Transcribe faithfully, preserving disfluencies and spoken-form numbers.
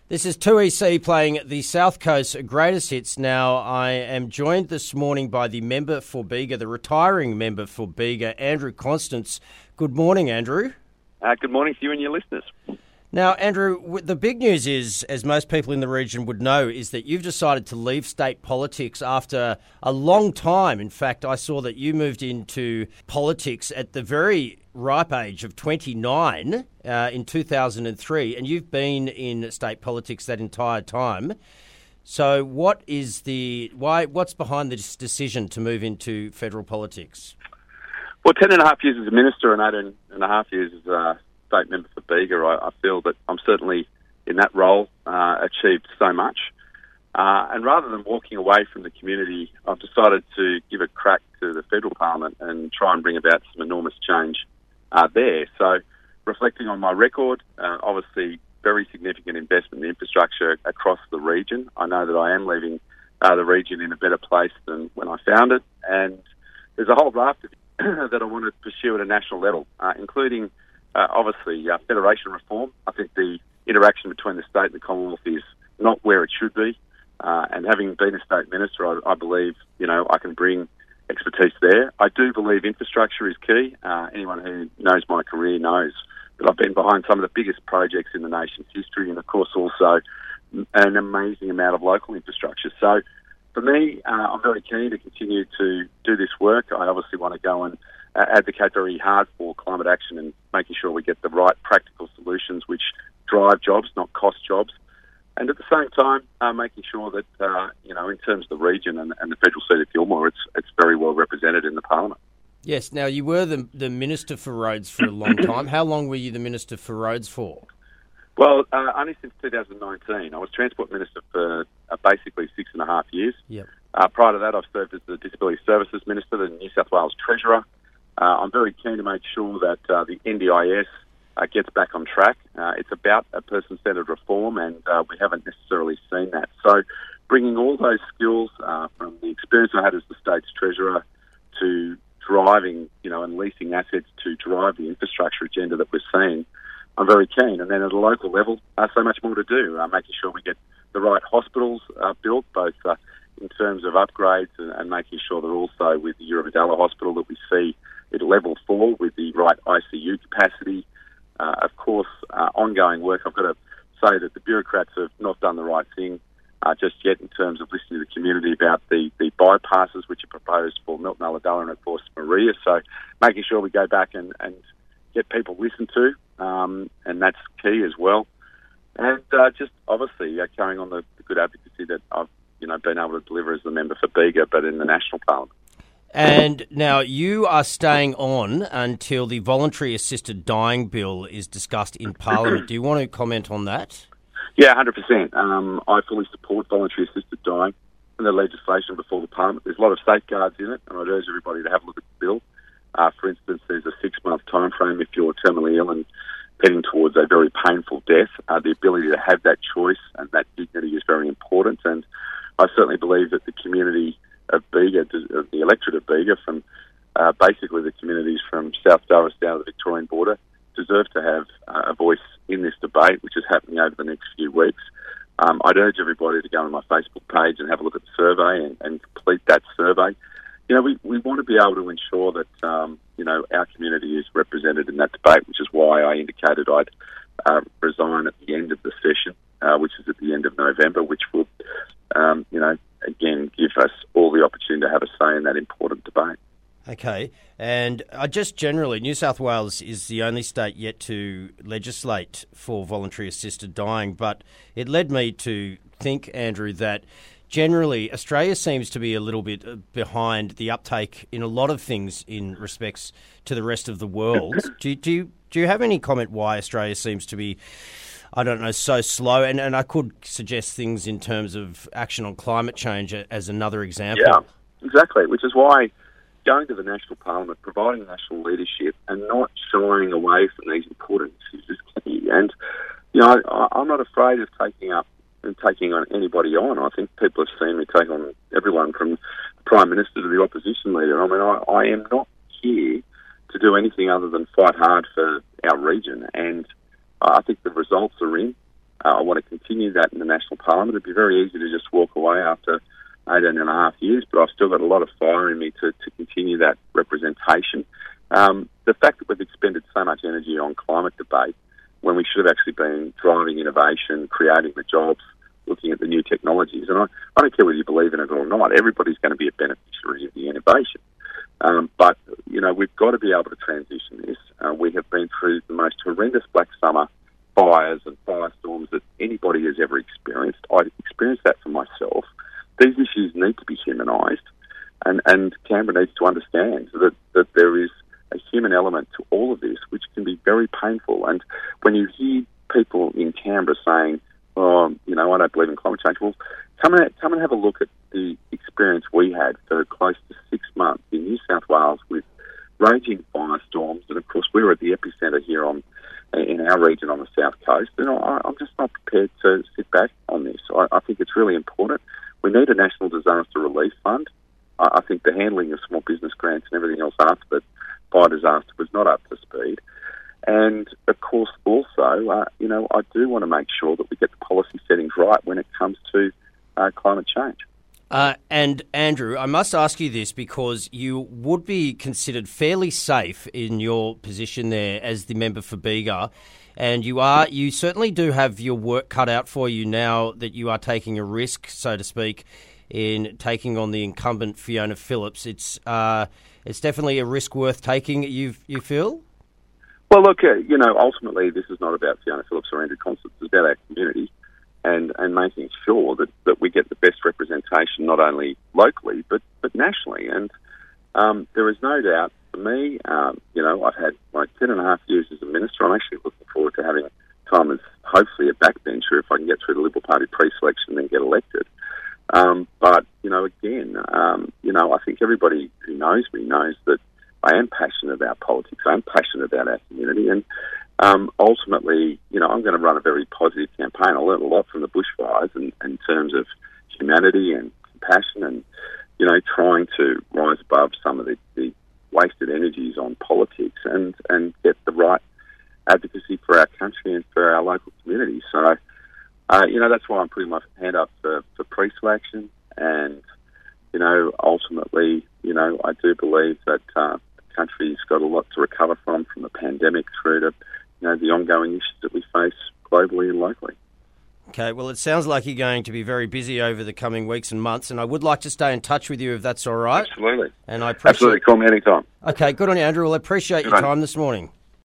This is two E C playing the South Coast Greatest Hits. Now, I am joined this morning by the member for Bega, the retiring member for Bega, Andrew Constance. Good morning, Andrew. Uh, good morning to you and your listeners. Now, Andrew, the big news is, as most people in the region would know, is that you've decided to leave state politics after a long time. In fact, I saw that you moved into politics at the very ripe age of twenty-nine uh, in two thousand three, and you've been in state politics that entire time. So what is the why? What's behind this decision to move into federal politics? Well, ten and a half years as a minister and eighteen and a half years as a state member for Bega, I, I feel that I'm certainly in that role uh, achieved so much. Uh, and rather than walking away from the community, I've decided to give a crack to the federal parliament and try and bring about some enormous change uh, there. So reflecting on my record, uh, obviously very significant investment in infrastructure across the region. I know that I am leaving uh, the region in a better place than when I found it. And there's a whole raft of that I want to pursue at a national level, uh, including uh, obviously uh, federation reform. I think the interaction between the state and the Commonwealth is not where it should be. Uh, and having been a state minister, I, I believe, you know, I can bring expertise there. I do believe infrastructure is key. Uh, anyone who knows my career knows that I've been behind some of the biggest projects in the nation's history, and of course also an amazing amount of local infrastructure. So for me, uh, I'm very keen to continue to do this work. I obviously want to go and uh, advocate very hard for climate action and making sure we get the right practical solutions which drive jobs, not cost jobs. And at the same time, uh, making sure that, uh, you know, in terms of the region and, and the federal seat of Gilmore, it's it's very well represented in the parliament. Yes. Now, you were the, the Minister for Roads for a long time. How long were you the Minister for Roads for? Well, uh, only since two thousand nineteen. I was Transport Minister for uh, basically six and a half years. Yep. Uh, prior to that, I've served as the Disability Services Minister, the New South Wales Treasurer. Uh, I'm very keen to make sure that uh, the N D I S uh, gets back on track. Uh, it's about a person-centred reform, and uh, we haven't necessarily seen that. So bringing all those skills uh, from the experience I had as the State's Treasurer to driving, you know, and leasing assets to drive the infrastructure agenda that we're seeing, I'm very keen. And then at a local level, uh, so much more to do, uh, making sure we get the right hospitals uh, built, both uh, in terms of upgrades and, and making sure that also with the Eurobodalla Hospital that we see at level four with the right I C U capacity. Uh, of course, uh, ongoing work. I've got to say that the bureaucrats have not done the right thing uh, just yet in terms of listening to the community about the, the bypasses which are proposed for Milton Ulladulla and, of course, Maria. So making sure we go back and, and get people listened to, um, and that's key as well. And uh, just obviously uh, carrying on the, the good advocacy that I've you know been able to deliver as the member for Bega, but in the national parliament. And now you are staying on until the voluntary assisted dying bill is discussed in Parliament. Do you want to comment on that? Yeah, one hundred percent. Um, I fully support voluntary assisted dying and the legislation before the Parliament. There's a lot of safeguards in it, and I'd urge everybody to have a look at the bill. Uh, for instance, there's a six-month time frame if you're terminally ill and heading towards a very painful death. Uh, the ability to have that choice and that dignity is very important, and I certainly believe that the community of Bega, of the electorate of Bega, from uh, basically the communities from South Durras down to the Victorian border, deserve to have uh, a voice in this debate, which is happening over the next few weeks. Um, I'd urge everybody to go on my Facebook page and have a look at the survey and, and complete that survey. You know, we, we want to be able to ensure that, um, you know, our community is represented in that debate, which is why I indicated I'd uh, resign at the end of the session, uh, which is at the end of November, which will, um, you know, again, give us all the opportunity to have a say in that important debate. Okay, and uh, just generally, New South Wales is the only state yet to legislate for voluntary assisted dying, but it led me to think, Andrew, that generally Australia seems to be a little bit behind the uptake in a lot of things in respects to the rest of the world. do, do, you, do you have any comment why Australia seems to be, I don't know, so slow? And, and I could suggest things in terms of action on climate change as another example. Yeah, exactly, which is why going to the National Parliament, providing national leadership and not shying away from these important issues is key. And, you know, I, I'm not afraid of taking up and taking on anybody on. I think people have seen me take on everyone from the Prime Minister to the opposition leader. I mean, I, I am not here to do anything other than fight hard for our region. And I think the results are in. Uh, I want to continue that in the National Parliament. It'd be very easy to just walk away after eighteen and a half years, but I've still got a lot of fire in me to, to continue that representation. Um, the fact that we've expended so much energy on climate debate when we should have actually been driving innovation, creating the jobs, looking at the new technologies. And I, I don't care whether you believe in it or not, everybody's going to be a beneficiary of the innovation. Um, but, you know, we've got to be able to transition this. Uh, we have been through the most horrendous black summer fires and firestorms that anybody has ever experienced. I experienced that for myself. These issues need to be humanised, and, and Canberra needs to understand that, that there is a human element to all of this, which can be very painful. And when you hear people in Canberra saying, oh, you know, I don't believe in climate change, well, come and, come and have a look at the experience we had for close to six months in New South Wales with raging firestorms. And, of course, we were at the epicentre here on in our region on the south coast. And I, I'm just not prepared to sit back on this. I, I think it's really important. We need a National Disaster Relief Fund. I, I think the handling of small business grants and everything else after that fire disaster was not up to speed. And, of course, also, uh, you know, I do want to make sure that we get the policy settings right when it comes to uh, climate change. Uh, and, Andrew, I must ask you this because you would be considered fairly safe in your position there as the member for Bega, and you are you certainly do have your work cut out for you now that you are taking a risk, so to speak, in taking on the incumbent Fiona Phillips. It's uh, it's definitely a risk worth taking, you you feel? Well, look, uh, you know, ultimately this is not about Fiona Phillips or Andrew Constance. It's about our community and, and making sure that, that we get the best representation not only locally but, but nationally. And um, there is no doubt for me, um, you know, I've had like ten and a half years as a minister. I'm actually looking forward to having time as hopefully a backbencher if I can get through the Liberal Party pre-selection and then get elected. Um, but, you know, again, um, you know, I think everybody who knows me knows that I am passionate about politics. I'm passionate about our community. And um, ultimately, you know, I'm going to run a very positive campaign. I learned a lot from the bushfires in, in terms of humanity and compassion and, you know, trying to rise above some of the, the wasted energies on politics and, and get the right advocacy for our country and for our local community. So, uh, you know, that's why I'm putting my hand up for, for pre-selection. And, you know, ultimately, you know, I do believe that uh, the country's got a lot to recover from, from the pandemic through to, you know, the ongoing issues that we face globally and locally. Okay, well, it sounds like you're going to be very busy over the coming weeks and months, and I would like to stay in touch with you if that's all right. Absolutely. And I appreciate... Absolutely, call me anytime. Okay, good on you, Andrew. Well, I appreciate Good your on. time this morning.